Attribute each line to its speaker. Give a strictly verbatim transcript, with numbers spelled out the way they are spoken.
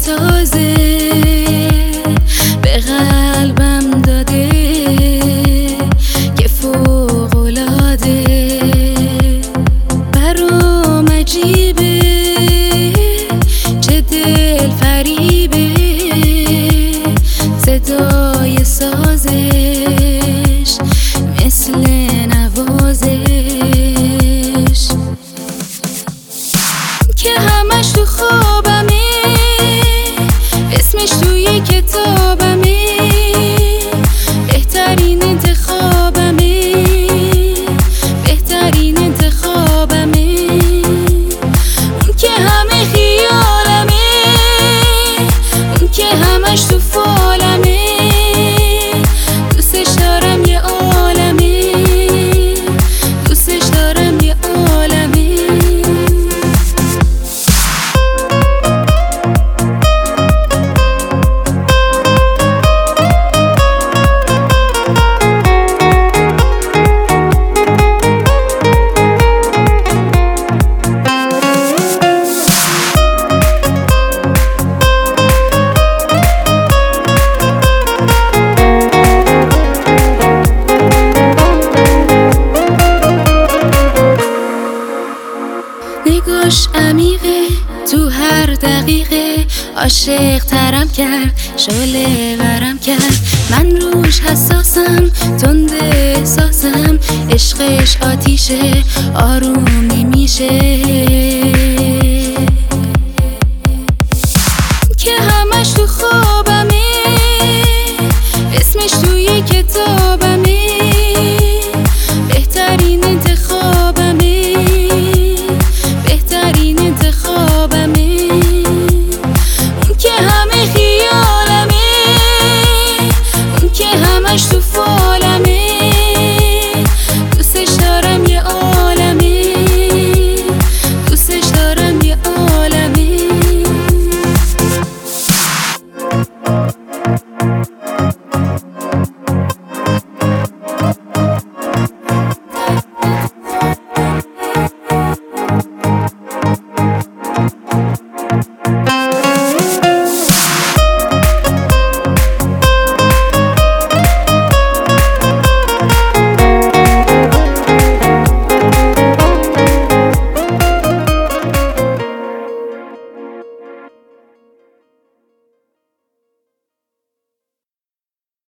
Speaker 1: تازه به قلبم داده که فوق‌العاده برام عجیبه، چه دل فریبه صدای سازش مثل نوازش که همش تو خوابمه، اسمش توی کتابمه، بهترین انتخابمه، بهترین انتخابمه، اون که همه خیالمه، اون که همش تو فالمه، دوستش دارم یه عالمه، دوستش دارم یه عالمه. نگاش عمیقه، تو هر دقیقه عاشق ترم کرد، شعله ورم کرد، من روش حساسم، تند احساسم، عشقش آتیشه، آروم نمیشه.